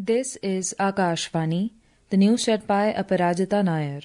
This is Akashvani, the news read by Aparajita Nair.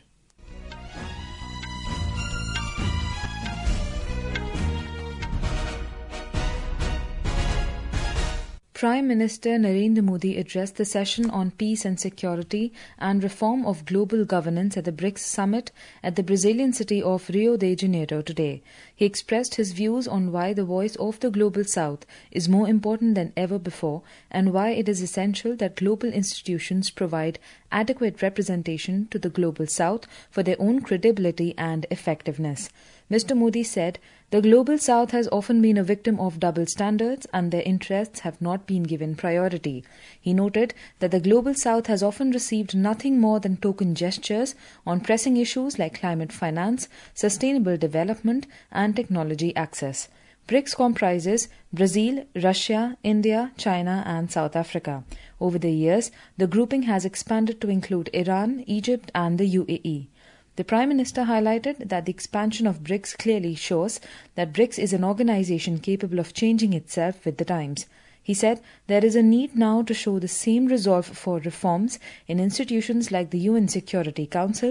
Prime Minister Narendra Modi addressed the session on peace and security and reform of global governance at the BRICS summit at the Brazilian city of Rio de Janeiro today. He expressed his views on why the voice of the Global South is more important than ever before and why it is essential that global institutions provide adequate representation to the Global South for their own credibility and effectiveness. Mr. Modi said, "The Global South has often been a victim of double standards and their interests have not been given priority." He noted that the Global South has often received nothing more than token gestures on pressing issues like climate finance, sustainable development, and technology access. BRICS comprises Brazil, Russia, India, China, and South Africa. Over the years, the grouping has expanded to include Iran, Egypt, and the UAE. The Prime Minister highlighted that the expansion of BRICS clearly shows that BRICS is an organization capable of changing itself with the times. He said there is a need now to show the same resolve for reforms in institutions like the UN Security Council,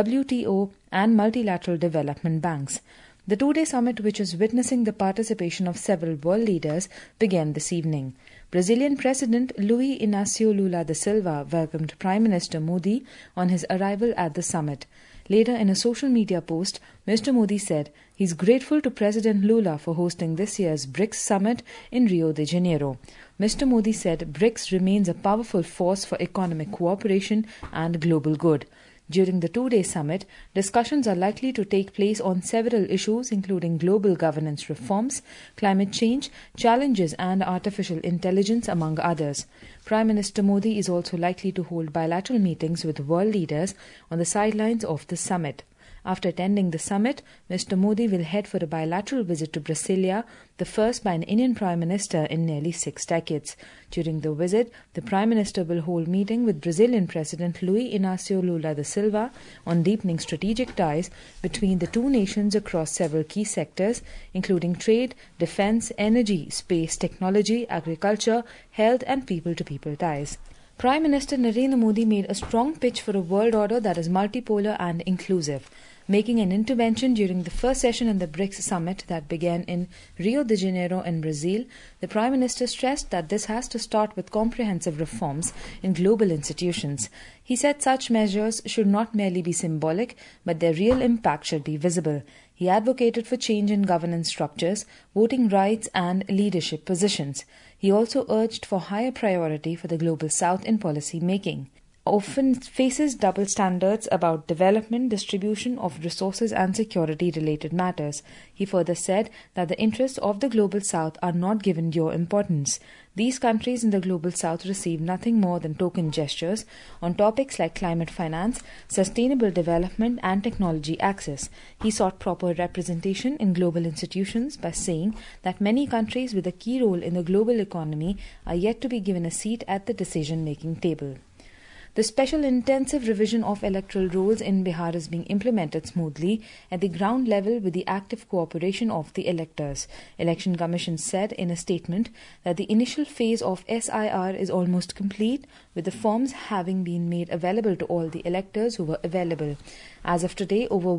WTO, and multilateral development banks. The two-day summit, which is witnessing the participation of several world leaders, began this evening. Brazilian President Luiz Inácio Lula da Silva welcomed Prime Minister Modi on his arrival at the summit. Later, in a social media post, Mr. Modi said he is grateful to President Lula for hosting this year's BRICS summit in Rio de Janeiro. Mr. Modi said BRICS remains a powerful force for economic cooperation and global good. During the two-day summit, discussions are likely to take place on several issues including global governance reforms, climate change, challenges and artificial intelligence, among others. Prime Minister Modi is also likely to hold bilateral meetings with world leaders on the sidelines of the summit. After attending the summit, Mr. Modi will head for a bilateral visit to Brasilia, the first by an Indian Prime Minister in nearly 6 decades. During the visit, the Prime Minister will hold a meeting with Brazilian President Luiz Inácio Lula da Silva on deepening strategic ties between the two nations across several key sectors, including trade, defence, energy, space, technology, agriculture, health and people-to-people ties. Prime Minister Narendra Modi made a strong pitch for a world order that is multipolar and inclusive. Making an intervention during the first session in the BRICS summit that began in Rio de Janeiro in Brazil, the Prime Minister stressed that this has to start with comprehensive reforms in global institutions. He said such measures should not merely be symbolic, but their real impact should be visible. He advocated for change in governance structures, voting rights and leadership positions. He also urged for higher priority for the Global South in policy making. Often faces double standards about development, distribution of resources and security-related matters. He further said that the interests of the Global South are not given due importance. These countries in the Global South receive nothing more than token gestures on topics like climate finance, sustainable development and technology access. He sought proper representation in global institutions by saying that many countries with a key role in the global economy are yet to be given a seat at the decision-making table. The special intensive revision of electoral rolls in Bihar is being implemented smoothly at the ground level with the active cooperation of the electors. Election Commission said in a statement that the initial phase of SIR is almost complete, with the forms having been made available to all the electors who were available. As of today, over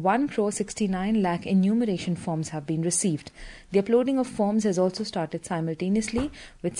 1,69 lakh enumeration forms have been received. The uploading of forms has also started simultaneously, with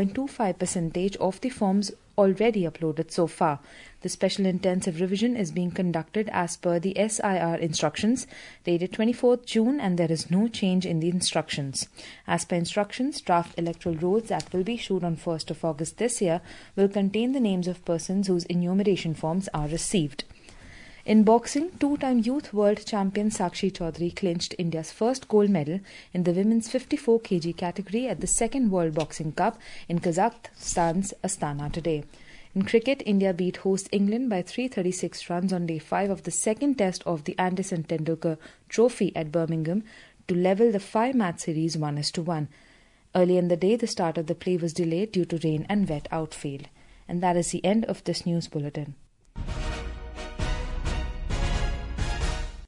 7.25% of the forms already uploaded so far. The special intensive revision is being conducted as per the SIR instructions dated 24th June and there is no change in the instructions. As per instructions, draft electoral rolls that will be issued on 1st of August this year will contain the names of persons whose enumeration forms are received. In boxing, two-time youth world champion Sakshi Chaudhary clinched India's first gold medal in the women's 54 kg category at the second World Boxing Cup in Kazakhstan's Astana today. In cricket, India beat host England by 336 runs on day 5 of the second test of the Anderson Tendulkar Trophy at Birmingham to level the 5-match series 1-1. Early in the day, the start of the play was delayed due to rain and wet outfield. And that is the end of this news bulletin.